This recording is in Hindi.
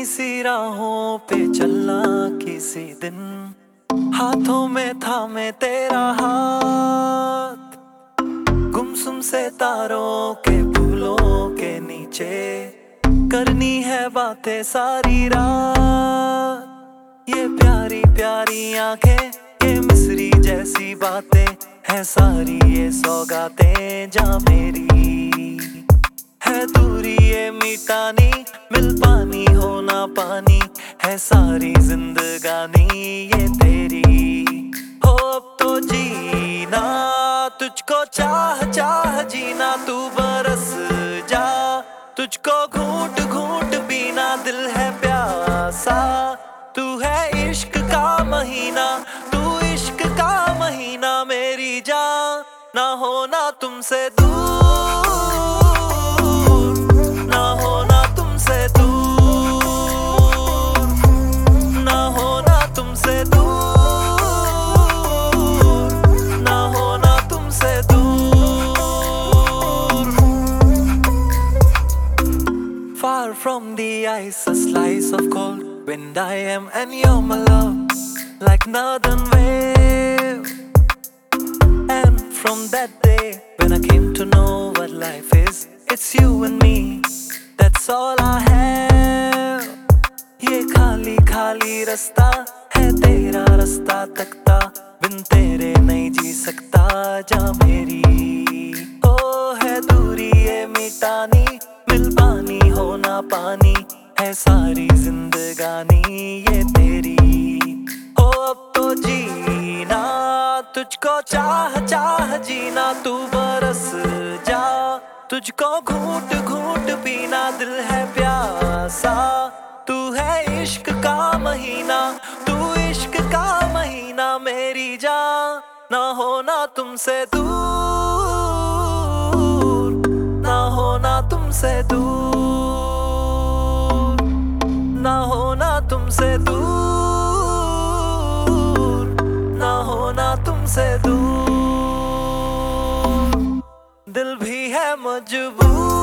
सी राहों पे चलना किसी दिन, हाथों में थामे तेरा हाथ, गुमसुम से तारों के फूलों के नीचे करनी है बातें सारी रात। ये प्यारी प्यारी आंखें, ये मिस्री जैसी बातें हैं सारी, ये सौगातें जा मेरी है दूरी ये मिटानी, मिल पानी हो ना पानी है सारी जिंदगानी ये तेरी। हो अब तो जीना तुझको चाह चाह जीना, तू बरस जा तुझको घूंट घूंट पीना, दिल है प्यासा तू है इश्क का महीना, तू इश्क का महीना मेरी जान, ना होना तुमसे दूर, ना होना तुमसे दूर, ना होना तुमसे दूर, ना होना तुमसे दूर। Far from the ice, a slice of cold wind I am, and you're my love like northern wave. And from that day when I came to know what life is, it's you and me, that's all I have. ये खाली खाली रास्ता है तेरा रास्ता तकता, बिन तेरे नहीं जी सकता जा मेरी। ओ है दूरी ये मिटानी, मिल पानी हो ना पानी है सारी जिंदगानी ये तेरी। ओ अब तो जीना तुझको चाह चाह जीना, तू बरस जा तुझको घूंट घूंट पीना, दिल है प्यासा तू है इश्क का महीना, तू इश्क का महीना मेरी जान, ना होना तुमसे दूर, ना होना तुमसे दूर, ना होना तुमसे दूर, ना होना तुमसे दूर। दिल भी है मजबूर,